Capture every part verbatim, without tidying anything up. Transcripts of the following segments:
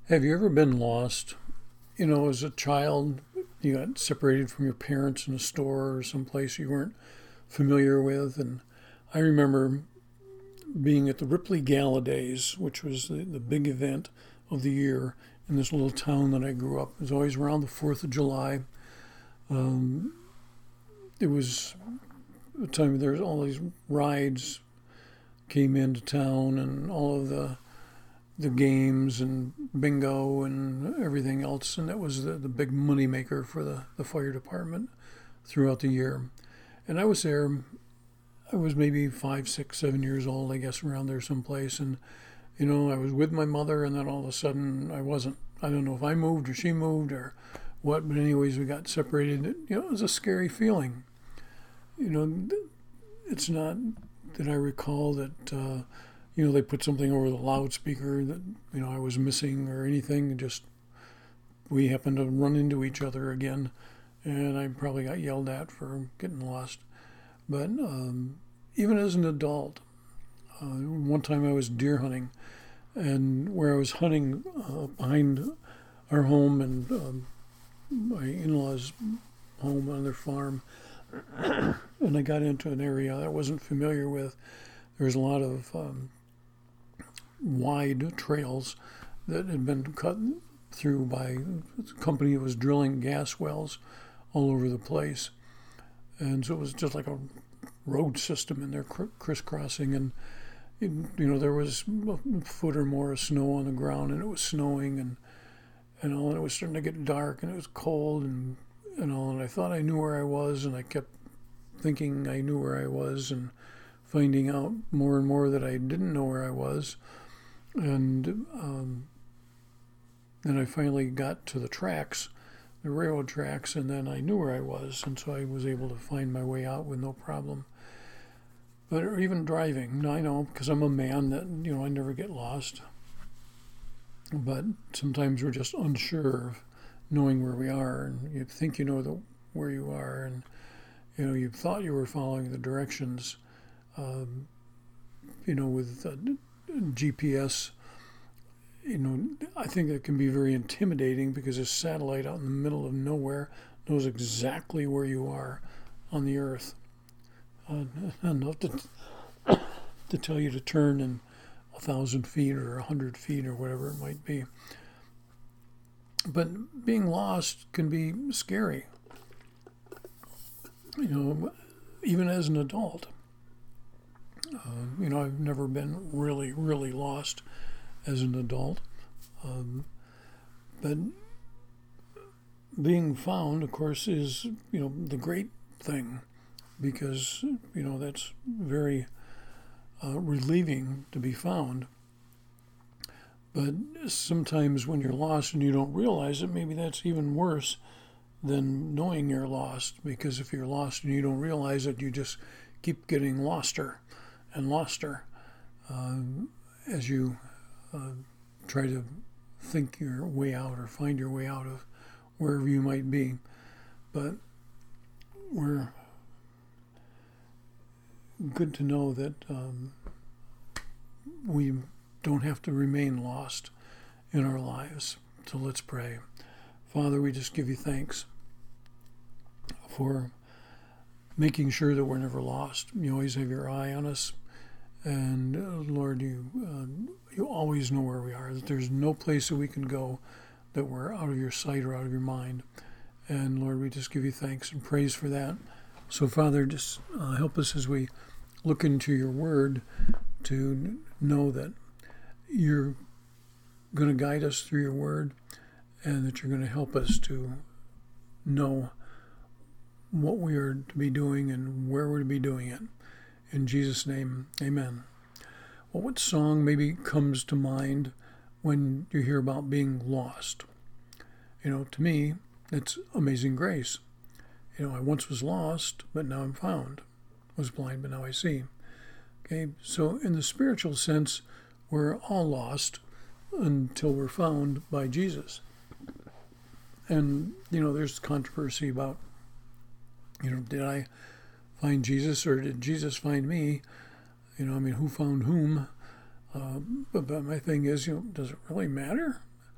Have you ever been lost? You know, as a child, you got separated from your parents in a store or someplace you weren't familiar with. And I remember being at the Ripley Gala Days, which was the, the big event of the year in this little town that I grew up. It was always around the fourth of July. Um, it was a time there was all these rides came into town and all of the the games and bingo and everything else, and that was the, the big money maker for the, the fire department throughout the year. And I was there, I was maybe five, six, seven years old, I guess, around there someplace, and you know, I was with my mother, and then all of a sudden I wasn't. I don't know if I moved or she moved or what, but anyways, we got separated. You know, it was a scary feeling. You know, it's not that I recall that uh, you know, they put something over the loudspeaker that, you know, I was missing or anything. Just, we happened to run into each other again, and I probably got yelled at for getting lost. But um, even as an adult, uh, one time I was deer hunting, and where I was hunting uh, behind our home and um, my in-laws' home on their farm, and I got into an area I wasn't familiar with. There was a lot of um, wide trails that had been cut through by a company that was drilling gas wells all over the place. And so it was just like a road system in there crisscrossing. And, you know, there was a foot or more of snow on the ground, and it was snowing and, and all, and it was starting to get dark, and it was cold and, and all. And I thought I knew where I was, and I kept thinking I knew where I was and finding out more and more that I didn't know where I was. And um, then I finally got to the tracks, the railroad tracks, and then I knew where I was, and so I was able to find my way out with no problem. But or even driving, I know, because I'm a man, that, you know, I never get lost. But sometimes we're just unsure of knowing where we are, and you think you know the, where you are, and, you know, you thought you were following the directions, um, you know, with uh, G P S. You know, I think that can be very intimidating because a satellite out in the middle of nowhere knows exactly where you are on the earth. Uh, enough to, to tell you to turn in a thousand feet or a hundred feet or whatever it might be. But being lost can be scary. You know, even as an adult. Uh, you know, I've never been really, really lost as an adult. Um, but being found, of course, is, you know, the great thing, because, you know, that's very uh, relieving to be found. But sometimes when you're lost and you don't realize it, maybe that's even worse than knowing you're lost, because if you're lost and you don't realize it, you just keep getting loster and loster uh, as you uh, try to think your way out or find your way out of wherever you might be. But we're good to know that um, we don't have to remain lost in our lives. So let's pray. Father, we just give you thanks for making sure that we're never lost. You always have your eye on us. And uh, Lord, you uh, you always know where we are, that there's no place that we can go that we're out of your sight or out of your mind. And Lord, we just give you thanks and praise for that. So Father, just uh, help us as we look into your word to know that you're going to guide us through your word, and that you're going to help us to know what we are to be doing and where we're to be doing it. In Jesus' name, amen. Well, what song maybe comes to mind when you hear about being lost? You know, to me, it's Amazing Grace. You know, I once was lost, but now I'm found. Was blind, but now I see. Okay, so in the spiritual sense, we're all lost until we're found by Jesus. And, you know, there's controversy about, you know, did I find Jesus or did Jesus find me? You know, I mean, who found whom? Uh, but, but my thing is, you know, does it really matter?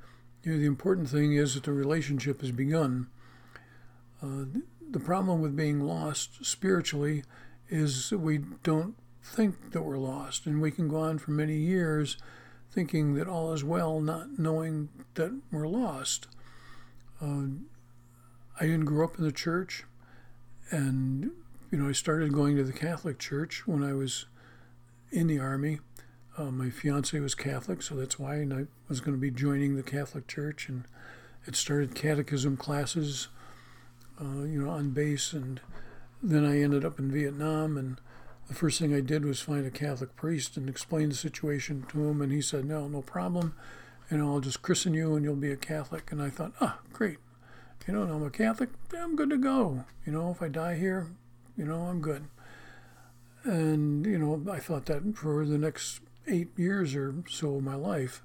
You know, the important thing is that the relationship has begun. Uh, the problem with being lost spiritually is that we don't think that we're lost, and we can go on for many years thinking that all is well, not knowing that we're lost. Uh, I didn't grow up in the church, and you know, I started going to the Catholic Church when I was in the Army. Uh, my fiance was Catholic, so that's why, and I was going to be joining the Catholic Church, and it started catechism classes, uh, you know, on base, and then I ended up in Vietnam, and the first thing I did was find a Catholic priest and explain the situation to him, and he said, no, no problem, and I'll just christen you and you'll be a Catholic. And I thought, ah, great. You know, and I'm a Catholic, I'm good to go. You know, if I die here, you know, I'm good. And, you know, I thought that for the next eight years or so of my life,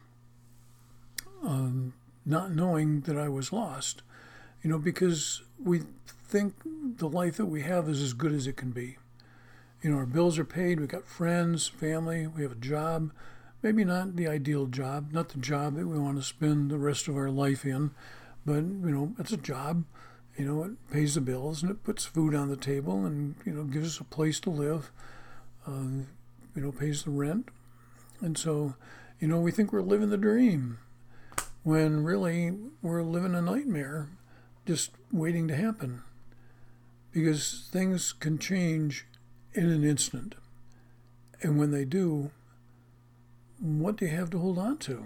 um, not knowing that I was lost, you know, because we think the life that we have is as good as it can be. You know, our bills are paid, we've got friends, family, we have a job, maybe not the ideal job, not the job that we want to spend the rest of our life in, but, you know, it's a job, you know, it pays the bills and it puts food on the table and, you know, gives us a place to live, uh, you know, pays the rent. And so, you know, we think we're living the dream when really we're living a nightmare just waiting to happen, because things can change in an instant. And when they do, what do you have to hold on to?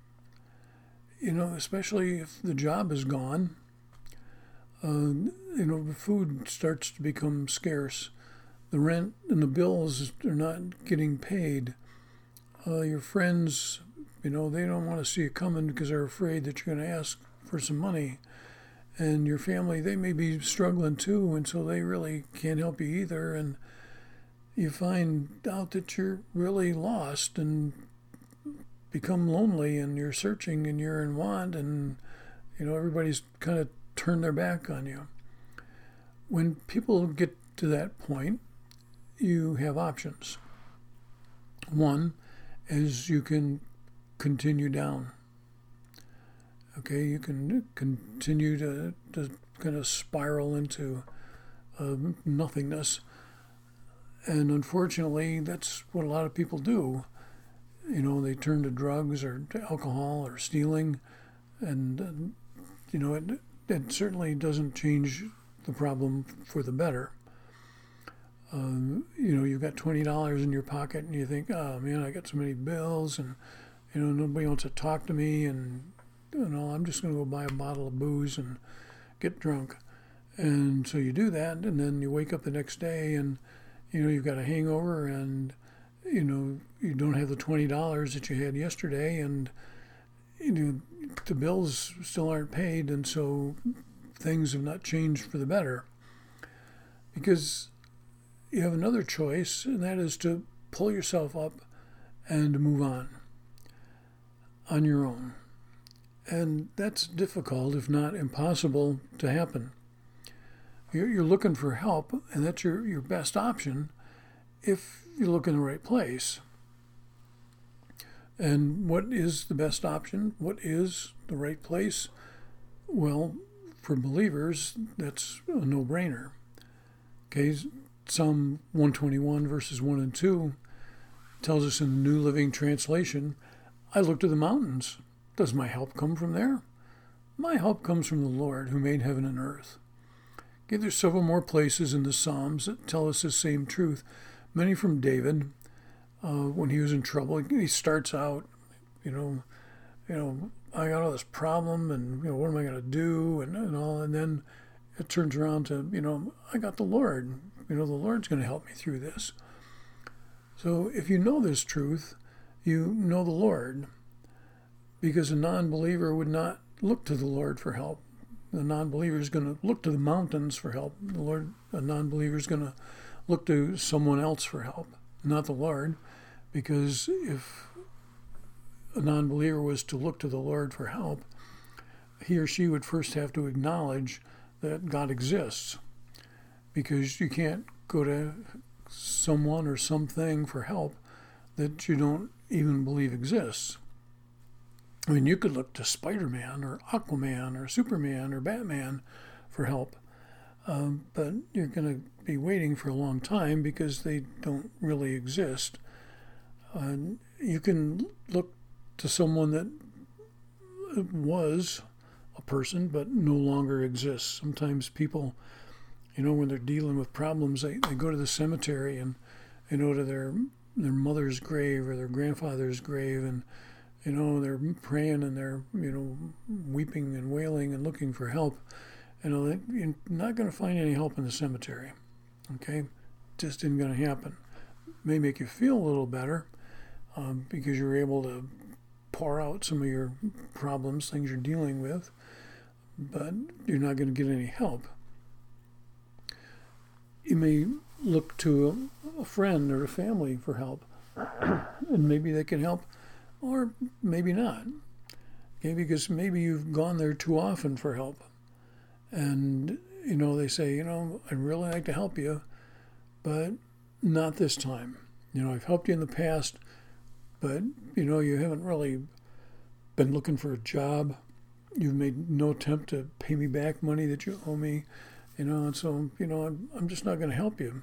You know, especially if the job is gone, uh, you know, the food starts to become scarce. The rent and the bills are not getting paid. Uh, your friends, you know, they don't want to see you coming because they're afraid that you're going to ask for some money. And your family, they may be struggling too, and so they really can't help you either. And you find out that you're really lost and become lonely, and you're searching and you're in want, and you know, everybody's kind of turned their back on you. When people get to that point, you have options. One is you can continue down. Okay, you can continue to, to kind of spiral into uh, nothingness. And unfortunately, that's what a lot of people do. You know, they turn to drugs or to alcohol or stealing. And, uh, you know, it, it certainly doesn't change the problem for the better. Um, you know, you've got twenty dollars in your pocket and you think, oh man, I got so many bills and, you know, nobody wants to talk to me, and, you know, I'm just going to go buy a bottle of booze and get drunk. And so you do that, and then you wake up the next day and, you know, you've got a hangover, and, you know, you don't have the twenty dollars that you had yesterday, and, you know, the bills still aren't paid, and so things have not changed for the better. Because you have another choice, and that is to pull yourself up and move on on your own. And that's difficult, if not impossible, to happen. You're, you're looking for help, and that's your, your best option if you look in the right place. And what is the best option? What is the right place? Well, for believers, that's a no-brainer. Okay, Psalm one twenty-one, verses one and two tells us in the New Living Translation, I look to the mountains. Does my help come from there? My help comes from the Lord who made heaven and earth. Okay, there's several more places in the Psalms that tell us the same truth. Many from David, uh, when he was in trouble. He starts out, you know, you know, I got all this problem, and you know, what am I going to do, and, and all, and then it turns around to, you know, I got the Lord. You know, the Lord's going to help me through this. So if you know this truth, you know the Lord, because a non-believer would not look to the Lord for help. The non-believer is going to look to the mountains for help. The Lord, a non-believer is going to look to someone else for help, not the Lord, because if a non-believer was to look to the Lord for help, he or she would first have to acknowledge that God exists, because you can't go to someone or something for help that you don't even believe exists. I mean, you could look to Spider-Man or Aquaman or Superman or Batman for help, um, but you're going to be waiting for a long time because they don't really exist. Uh, you can look to someone that was a person but no longer exists. Sometimes people, you know, when they're dealing with problems, they, they go to the cemetery and they go to their their mother's grave or their grandfather's grave, and you know they're praying and they're you know weeping and wailing and looking for help. You know, they, you're not going to find any help in the cemetery. Okay, just isn't going to happen. May make you feel a little better um, because you're able to pour out some of your problems, things you're dealing with, but you're not going to get any help. You may look to a, a friend or a family for help, and maybe they can help, or maybe not. Okay, because maybe you've gone there too often for help, and you know they say, you know, I'd really like to help you, but not this time. You know, I've helped you in the past, but you know you haven't really been looking for a job. You've made no attempt to pay me back money that you owe me. You know, and so, you know, I'm, I'm just not going to help you.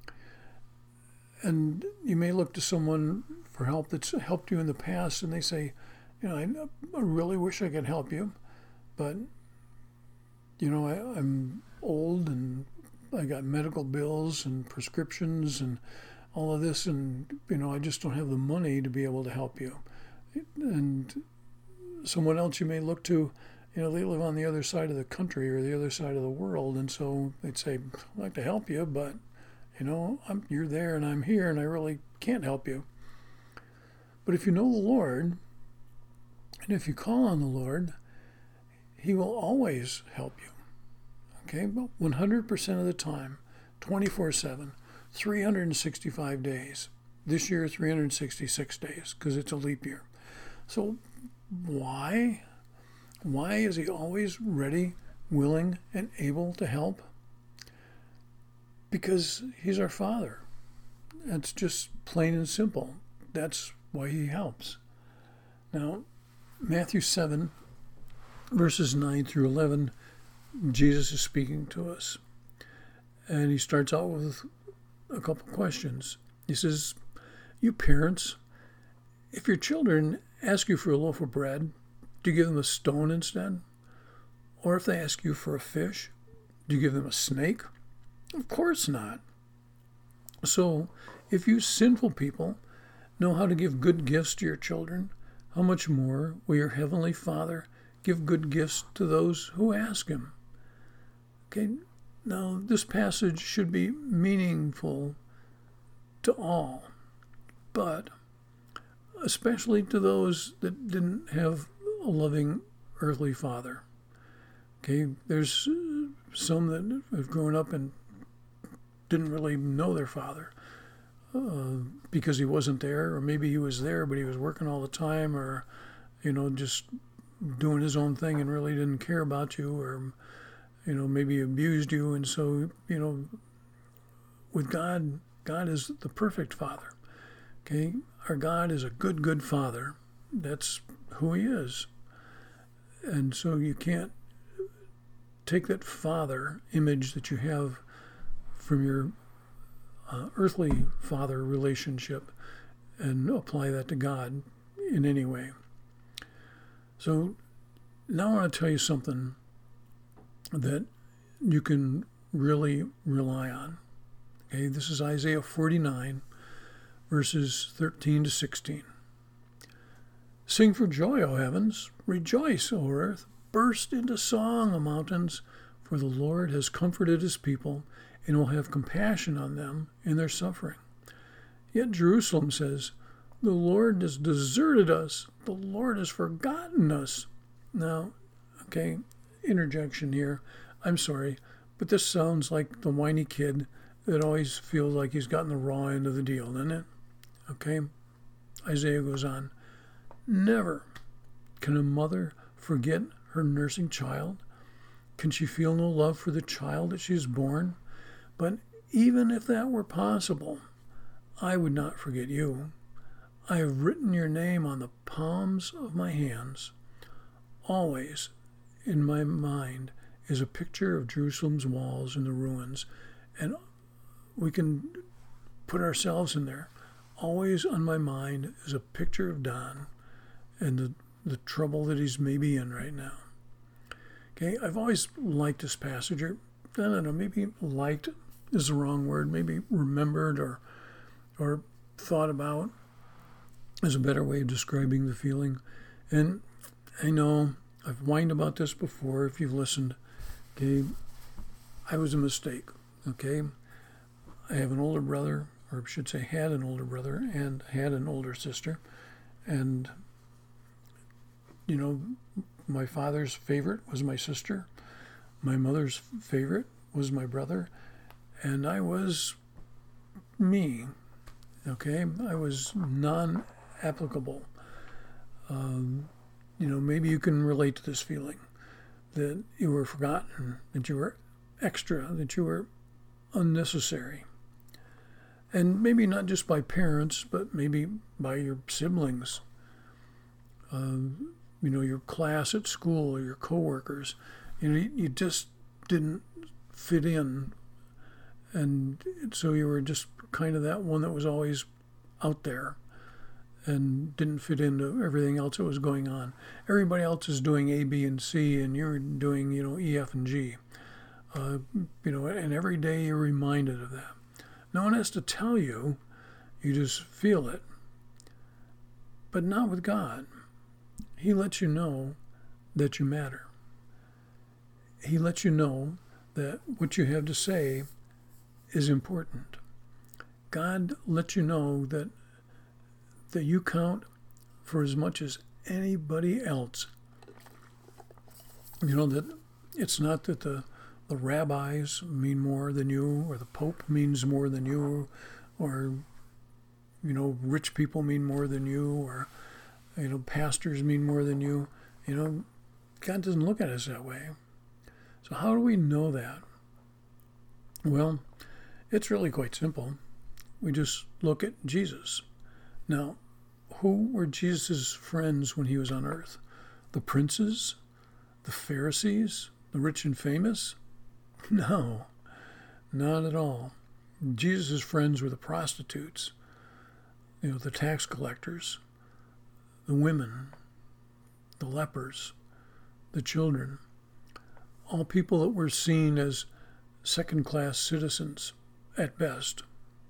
And you may look to someone for help that's helped you in the past, and they say, you know, I, I really wish I could help you, but, you know, I, I'm old and I got medical bills and prescriptions and all of this, and, you know, I just don't have the money to be able to help you. And someone else you may look to, you know, they live on the other side of the country or the other side of the world, and so they'd say, I'd like to help you, but, you know, I'm, you're there and I'm here and I really can't help you. But if you know the Lord, and if you call on the Lord, He will always help you. Okay? Well, one hundred percent of the time, twenty-four seven, three hundred sixty-five days. This year, three hundred sixty-six days, because it's a leap year. So why? Why is He always ready, willing, and able to help? Because He's our Father. That's just plain and simple. That's why He helps. Now, Matthew seven, verses nine through eleven, Jesus is speaking to us. And He starts out with a couple questions. He says, you parents, if your children ask you for a loaf of bread, do you give them a stone instead? Or if they ask you for a fish, do you give them a snake? Of course not. So, if you sinful people know how to give good gifts to your children, how much more will your heavenly Father give good gifts to those who ask Him? Okay, now this passage should be meaningful to all, but especially to those that didn't have a loving earthly father. Okay, there's some that have grown up and didn't really know their father uh, because he wasn't there, or maybe he was there but he was working all the time, or you know just doing his own thing and really didn't care about you, or you know maybe abused you. And so you know with God, God is the perfect Father. Okay, our God is a good, good Father. That's who He is. And so you can't take that father image that you have from your uh, earthly father relationship and apply that to God in any way. So now I want to tell you something that you can really rely on. Okay, this is Isaiah forty-nine, verses thirteen to sixteen. Sing for joy, O heavens. Rejoice, O earth. Burst into song, O mountains. For the Lord has comforted His people and will have compassion on them in their suffering. Yet Jerusalem says, the Lord has deserted us. The Lord has forgotten us. Now, okay, interjection here. I'm sorry, but this sounds like the whiny kid that always feels like he's gotten the raw end of the deal, doesn't it? Okay? Isaiah goes on. Never can a mother forget her nursing child. Can she feel no love for the child that she has born? But even if that were possible, I would not forget you. I have written your name on the palms of my hands. Always in my mind is a picture of Jerusalem's walls and the ruins, and we can put ourselves in there. Always on my mind is a picture of Don and the, the trouble that he's maybe in right now. Okay, I've always liked this passage, or I don't know, maybe liked is the wrong word, maybe remembered or or thought about is a better way of describing the feeling. And I know I've whined about this before if you've listened. Okay, I was a mistake. Okay, I have an older brother, or I should say had an older brother and had an older sister. And, you know, my father's favorite was my sister. My mother's favorite was my brother. And I was me. Okay, I was non-applicable. Um, you know, maybe you can relate to this feeling that you were forgotten, that you were extra, that you were unnecessary. And maybe not just by parents, but maybe by your siblings, um, you know, your class at school or your coworkers. You know, you, you just didn't fit in. And so you were just kind of that one that was always out there and didn't fit into everything else that was going on. Everybody else is doing A, B, and C, and you're doing, you know, E, F, and G. Uh, you know, and every day you're reminded of that. No one has to tell you, you just feel it. But not with God. He lets you know that you matter. He lets you know that what you have to say is important. God lets you know that that you count for as much as anybody else. You know, that it's not that the, the rabbis mean more than you, or the Pope means more than you, or, you know, rich people mean more than you, or, you know, pastors mean more than you. You know, God doesn't look at us that way. So how do we know that? Well, it's really quite simple. We just look at Jesus. Now, who were Jesus' friends when he was on earth? The princes? The Pharisees? The rich and famous? No, not at all. Jesus' friends were the prostitutes, you know, the tax collectors, the women, the lepers, the children, all people that were seen as second-class citizens at best.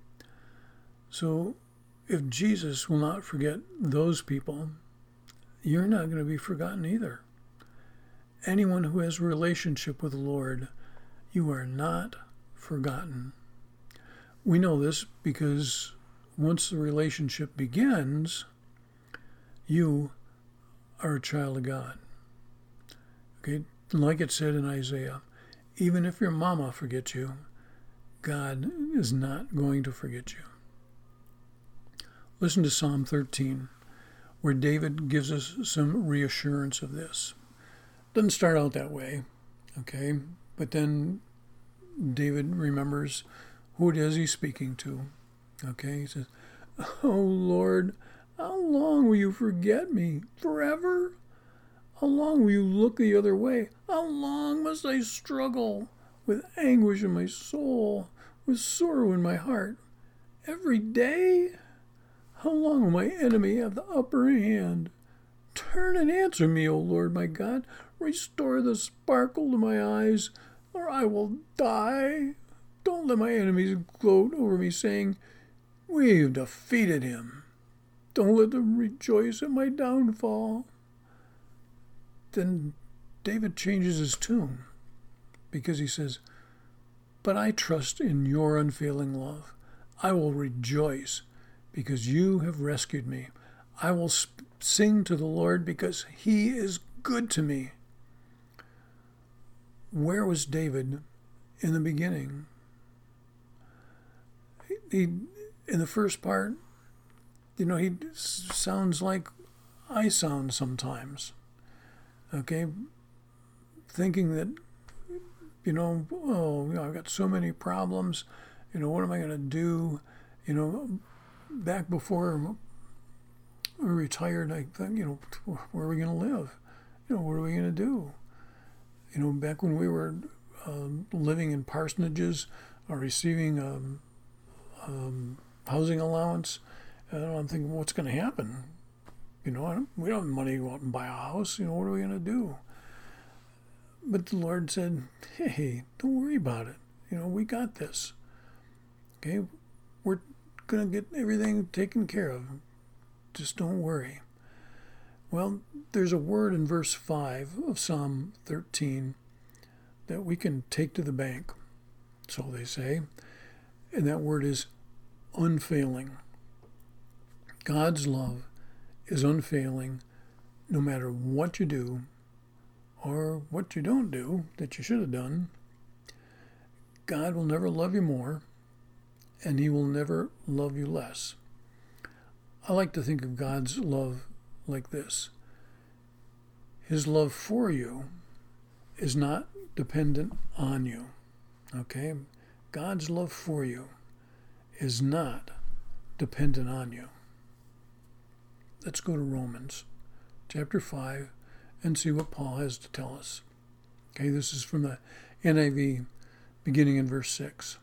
So if Jesus will not forget those people, you're not going to be forgotten either. Anyone who has a relationship with the Lord, you are not forgotten. We know this because once the relationship begins, you are a child of God. Okay, like it said in Isaiah, even if your mama forgets you, God is not going to forget you. Listen to Psalm thirteen, where David gives us some reassurance of this. Doesn't start out that way, okay? But then David remembers who it is he's speaking to, okay? He says, "Oh Lord, how long will you forget me? Forever? How long will you look the other way? How long must I struggle with anguish in my soul, with sorrow in my heart? Every day? How long will my enemy have the upper hand? Turn and answer me, O Lord my God. Restore the sparkle to my eyes, or I will die. Don't let my enemies gloat over me, saying, 'We've defeated him.' Don't let them rejoice at my downfall." Then David changes his tune because he says, "But I trust in your unfailing love. I will rejoice because you have rescued me. I will sp- sing to the Lord because he is good to me." Where was David in the beginning? He, he in the first part, you know, he sounds like I sound sometimes. Okay? Thinking that, you know, oh, you know, I've got so many problems. You know, what am I going to do? You know, back before we're retired, I think, you know, where are we going to live? You know, what are we going to do? You know, back when we were um, living in parsonages or receiving um, um, housing allowance, uh, I'm thinking, what's going to happen? You know, I don't, we don't have money to go out and buy a house. You know, what are we going to do? But the Lord said, hey, don't worry about it. You know, we got this. Okay, we're going to get everything taken care of. Just don't worry. Well, there's a word in verse five of Psalm thirteen that we can take to the bank, so they say, and that word is unfailing. God's love is unfailing no matter what you do or what you don't do that you should have done. God will never love you more, and he will never love you less. I like to think of God's love like this. His love for you is not dependent on you. Okay? God's love for you is not dependent on you. Let's go to Romans chapter five and see what Paul has to tell us. Okay, this is from the N I V, beginning in verse six.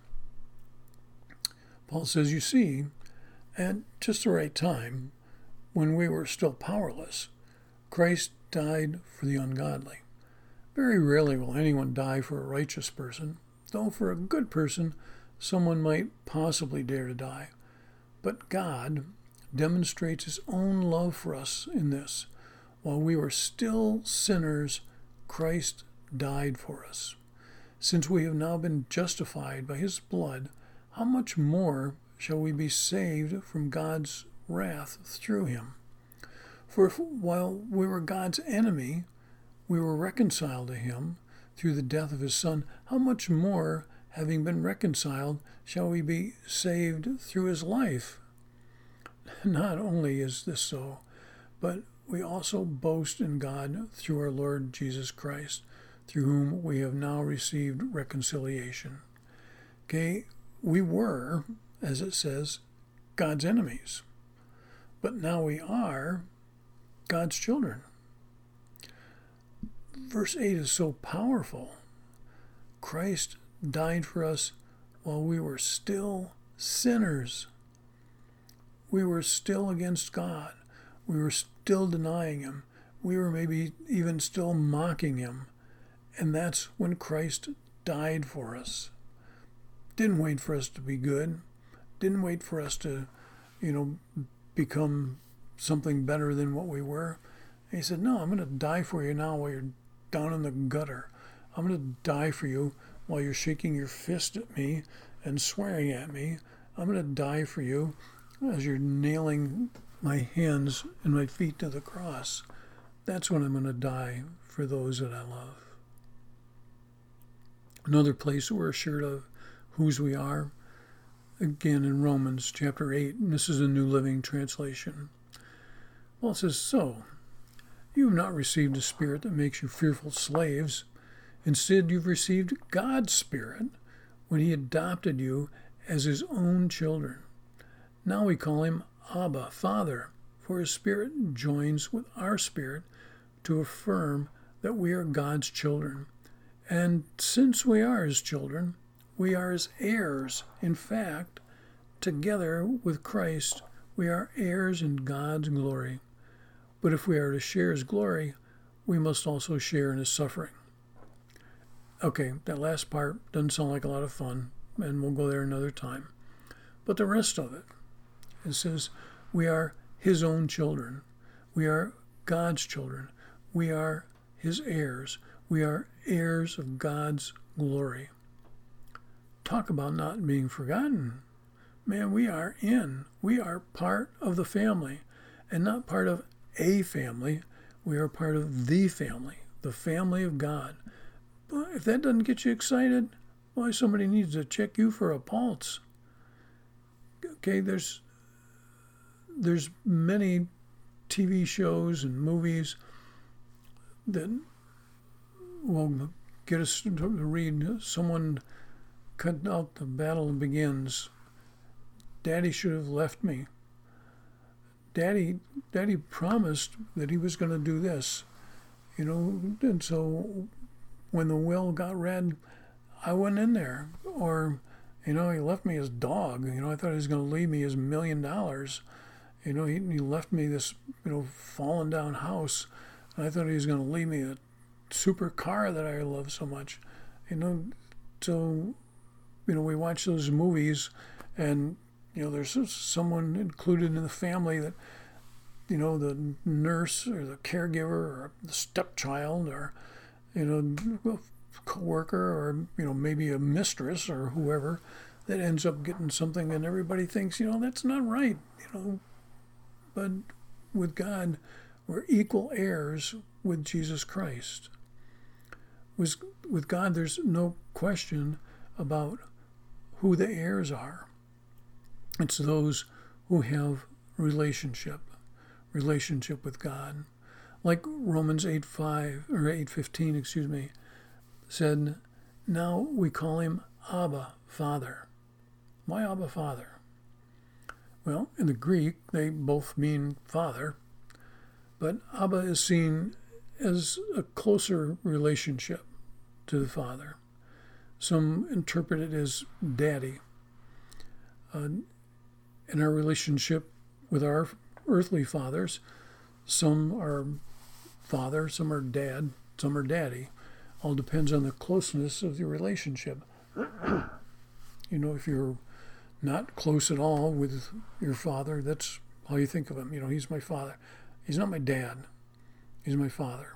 Paul says, you see, at just the right time, when we were still powerless, Christ died for the ungodly. Very rarely will anyone die for a righteous person, though for a good person, someone might possibly dare to die. But God demonstrates his own love for us in this. While we were still sinners, Christ died for us. Since we have now been justified by his blood, how much more shall we be saved from God's wrath through him? For if, while we were God's enemy, we were reconciled to him through the death of his Son, how much more, having been reconciled, shall we be saved through his life? Not only is this so, but we also boast in God through our Lord Jesus Christ, through whom we have now received reconciliation. Okay, we were, as it says, God's enemies, but now we are God's children. Verse eight is so powerful. Christ died for us while we were still sinners. We were still against God. We were still denying him. We were maybe even still mocking him. And that's when Christ died for us. Didn't wait for us to be good. Didn't wait for us to, you know, become something better than what we were. And he said, no, I'm going to die for you now while you're down in the gutter. I'm going to die for you while you're shaking your fist at me and swearing at me. I'm going to die for you as you're nailing my hands and my feet to the cross. That's when I'm going to die for those that I love. Another place we're assured of whose we are, again in Romans chapter eight, and this is a New Living Translation. Paul says, so, you have not received a spirit that makes you fearful slaves. Instead, you've received God's Spirit when he adopted you as his own children. Now we call him Abba, Father, for his Spirit joins with our spirit to affirm that we are God's children. And since we are his children, we are his heirs. In fact, together with Christ, we are heirs in God's glory. But if we are to share his glory, we must also share in his suffering. Okay, that last part doesn't sound like a lot of fun, and we'll go there another time. But the rest of it, it says, we are his own children. We are God's children. We are his heirs. We are heirs of God's glory. Talk about not being forgotten. Man, we are in. We are part of the family, and not part of a family. We are part of the family, the family of God. But if that doesn't get you excited, why, somebody needs to check you for a pulse. Okay, there's there's many T V shows and movies that will get us to read. Someone cut out the battle begins. Daddy should have left me. Daddy, Daddy promised that he was going to do this, you know, and so when the will got read, I went in there. Or, you know, he left me his dog. You know, I thought he was going to leave me his million dollars. You know, he, he left me this, you know, fallen down house. I thought he was going to leave me a super car that I love so much. You know, so, you know, we watch those movies and, you know, there's someone included in the family that, you know, the nurse or the caregiver or the stepchild or, you know, a co-worker or, you know, maybe a mistress or whoever that ends up getting something and everybody thinks, you know, that's not right, you know. But with God, we're equal heirs with Jesus Christ. With, with God, there's no question about who the heirs are. It's those who have relationship, relationship with God. Like Romans eight five or eight fifteen, excuse me, said, now we call him Abba, Father. Why Abba, Father? Well, in the Greek, they both mean father, but Abba is seen as a closer relationship to the Father. Some interpret it as daddy. Uh, in our relationship with our earthly fathers, some are father, some are dad, some are daddy. All depends on the closeness of the relationship. You know, if you're not close at all with your father, that's how you think of him. You know, he's my father. He's not my dad. He's my father.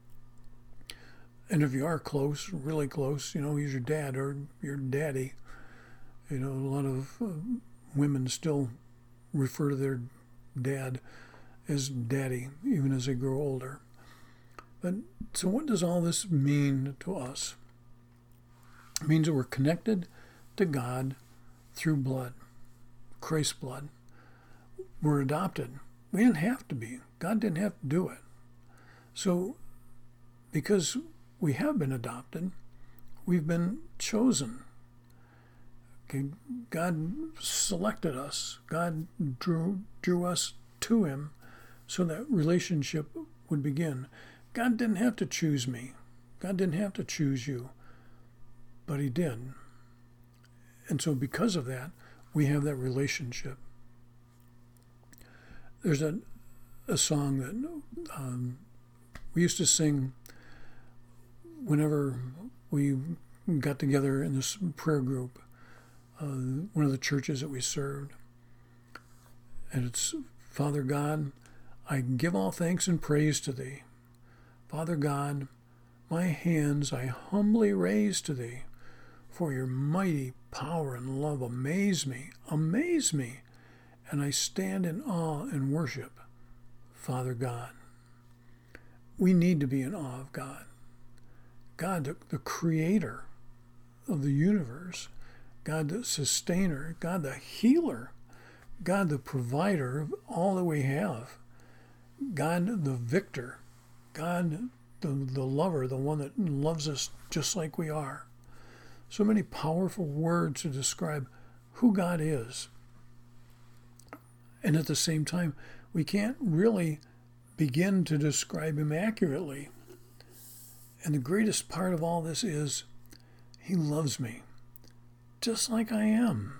And if you are close, really close, you know, he's your dad or your daddy. You know, a lot of uh, women still refer to their dad as daddy, even as they grow older. But so what does all this mean to us? It means that we're connected to God through blood, Christ's blood. We're adopted. We didn't have to be. God didn't have to do it. So because we have been adopted, we've been chosen. Okay, God selected us. God drew drew us to him so that relationship would begin. God didn't have to choose me. God didn't have to choose you, but he did. And so because of that, we have that relationship. There's a, a song that um, we used to sing whenever we got together in this prayer group, uh, one of the churches that we served. And it's, Father God, I give all thanks and praise to thee. Father God, my hands I humbly raise to thee, for your mighty power and love amaze me, amaze me, and I stand in awe and worship, Father God. We need to be in awe of God. God, the, the creator of the universe, God, the sustainer, God, the healer, God, the provider of all that we have, God, the victor, God, the, the lover, the one that loves us just like we are. So many powerful words to describe who God is. And at the same time, we can't really begin to describe him accurately. And the greatest part of all this is he loves me just like I am.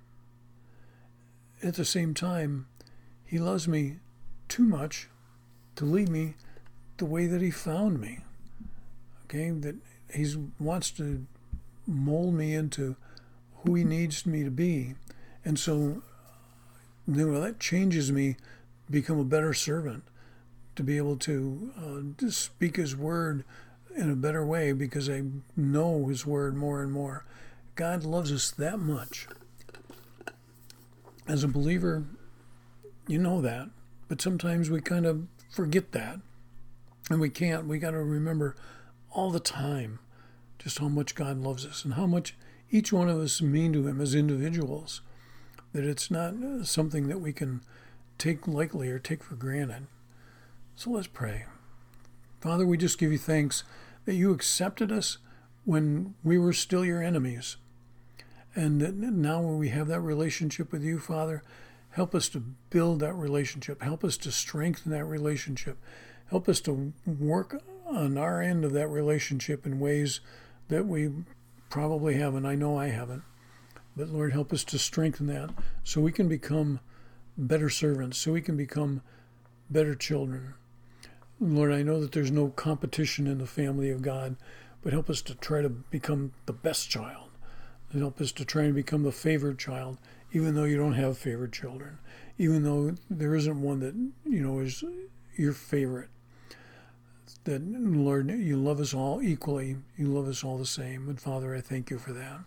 At the same time, he loves me too much to leave me the way that he found me. Okay, that he wants to mold me into who he needs me to be. And so, you know, that changes me, become a better servant, to be able to, uh, to speak his word in a better way because I know his word more and more. God loves us that much. As a believer, you know that, but sometimes we kind of forget that. And we can't. We got to remember all the time just how much God loves us and how much each one of us mean to him as individuals, that it's not something that we can take lightly or take for granted. So let's pray. Father, we just give you thanks that you accepted us when we were still your enemies. And that now when we have that relationship with you, Father, Help us to build that relationship. Help us to strengthen that relationship. Help us to work on our end of that relationship in ways that we probably haven't. I know I haven't. But Lord, help us to strengthen that so we can become better servants, so we can become better children. Lord, I know that there's no competition in the family of God, but help us to try to become the best child. And help us to try and become the favored child, even though you don't have favored children, even though there isn't one that, you know, is your favorite. That, Lord, you love us all equally. You love us all the same. And Father, I thank you for that.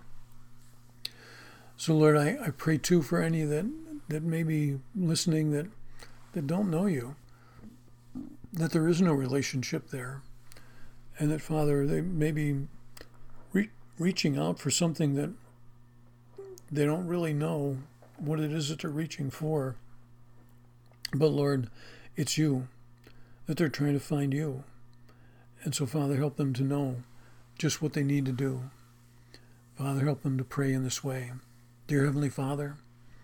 So, Lord, I, I pray, too, for any that, that may be listening that, that don't know you, that there is no relationship there, and that, Father, they may be re- reaching out for something that they don't really know what it is that they're reaching for. But, Lord, it's you, that they're trying to find you. And so, Father, help them to know just what they need to do. Father, help them to pray in this way. Dear Heavenly Father,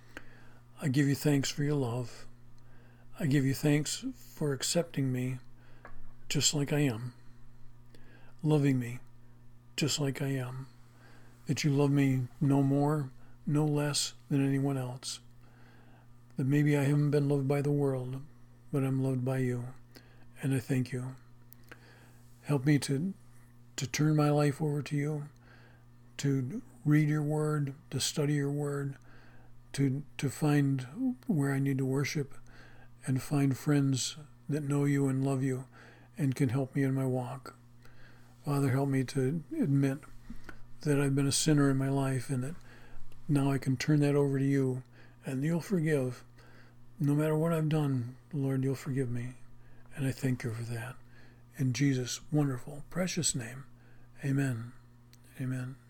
I give you thanks for your love. I give you thanks for accepting me just like I am, loving me just like I am, that you love me no more, no less than anyone else, that maybe I haven't been loved by the world, but I'm loved by you, and I thank you. Help me to, to turn my life over to you, to read your word, to study your word, to to find where I need to worship, and find friends that know you and love you and can help me in my walk. Father, help me to admit that I've been a sinner in my life and that now I can turn that over to you and you'll forgive. No matter what I've done, Lord, you'll forgive me. And I thank you for that. In Jesus' wonderful, precious name, amen. Amen.